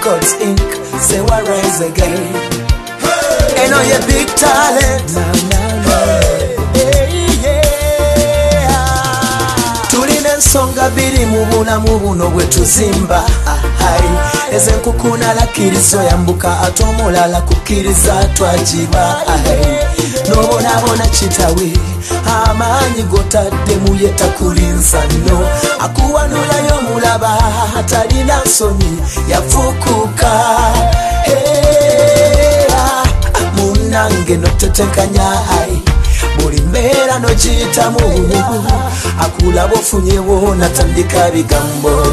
Records Inc. Say we rise again. And on your big talent. Tulina ensonga biri mu bulamu buno bwe tuzimba. Eze nkukuna lakirizo yambuka ate omulala kukkiriza twagiba. Nobonabona kitawe amaanyi gotadde muyeta kulinza nno. Akuwanulayo omulaba atalina nsonyi yafuukuka. Munange notetekanya buli mbeera nogiyitamu. Akulaba ofunyewo natandika bigambo.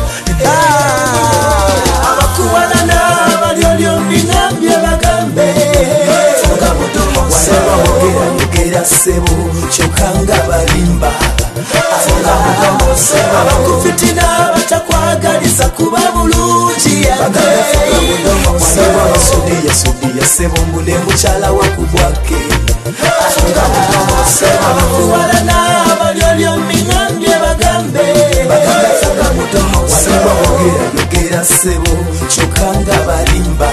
Abakuwalana abalyolyo mbingambye bagambe. Yogera ssebo kyokka nga balimba. Abakufitina batakwagaliza kuba bulungi. Yasudde ssebo mbune mukyala wakubwake. Abakuwalana abalyolyo mbingambye bagambe. Yogera ssebo kyokka nga balimba.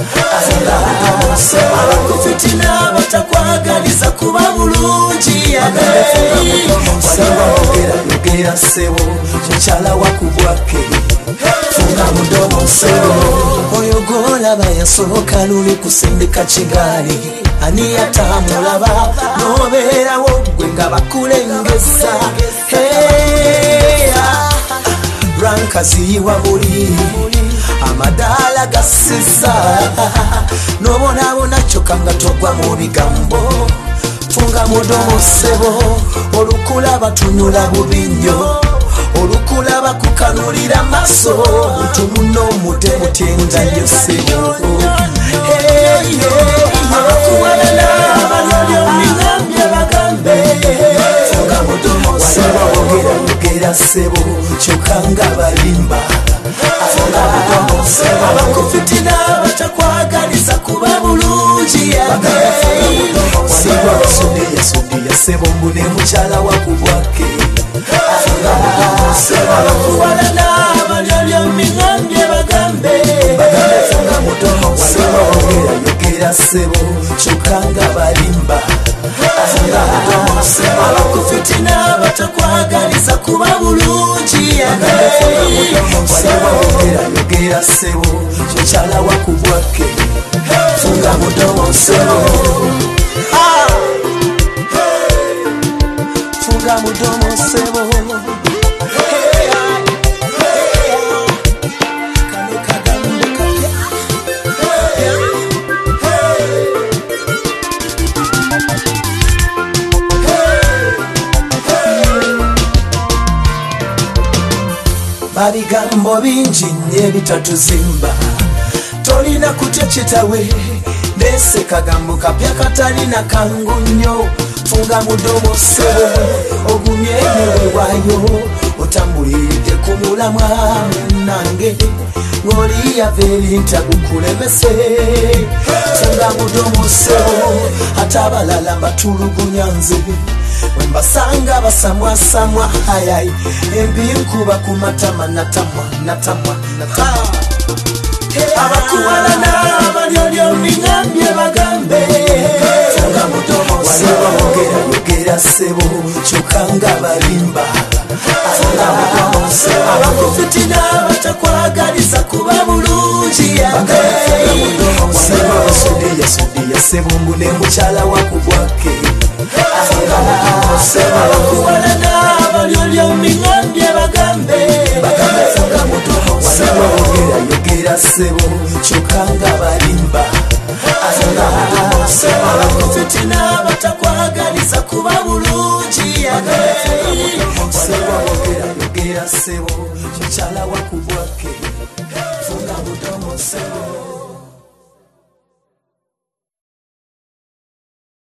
Abakufitina batakwagaliza kuba bulungi. Yogera ssebo mukyala wakubwake. Funga mudomo ssebo. Oyo gw'olaba yasooka luli kusindika kigaali. Ani atamulaba n'obeerawo gwe nga bakulengeza. Rankaziyiwa buli amadaala gassiza. N'obonabona kyokka nga togwa mu bigambo. Funga mudomo ssebo. Olukulaba tunyula bubi nnyo. Olukulaba kukanulira maaso. Muntu muno mutemutenda nnyo ssebo. Abakuwalana abalyolyo mbingambye bagambe. Funga mudomo ssebo. Yogera ssebo kyokka nga balimba. Abakufitina batakwagaliza kuba bulungi. Yasudde ssebo mbune mukyala wakubwake. Abakuwalana abalyolyo mbingambye bagambe. Yogera ssebo kyokka nga balimba. Abakufitina batakwagaliza kuba bulungi. Yogera ssebo mukyala wakubwake. Funga mudomo ssebo. Funga mudomo ssebo. Babigambo bingi nnyo ebitatuzimba. Tolina kutya kitawe nese kagambo kapya katalina kangu nnyo. Funga mudomo ssebo ogumye emewe waayo. Otambuliridde ku mulamwa munange ng'oli yaveeri ntagukulemese. Funga mudomo ssebo ate abalala mbatulugunya nze. Wembasanga basamwasamwa hayayi embi nkuba ku matama natamwa. Abakuwalana abalyolyo mbingambye bagambe. Funga mudomo ssebo. Yogera ssebo kyokka nga balimba. Abakufitina batakwagaliza kuba bulungi. Yasudde ssebo mbune mukyala wakubwake. Abakuwalana abalyolyo mbingambye bagambe. Yogera ssebo kyokka nga balimba. Abakufitina batakwagaliza kuba bulungi. Yogera ssebo mukyala wakubwake. Funga mudomo ssebo.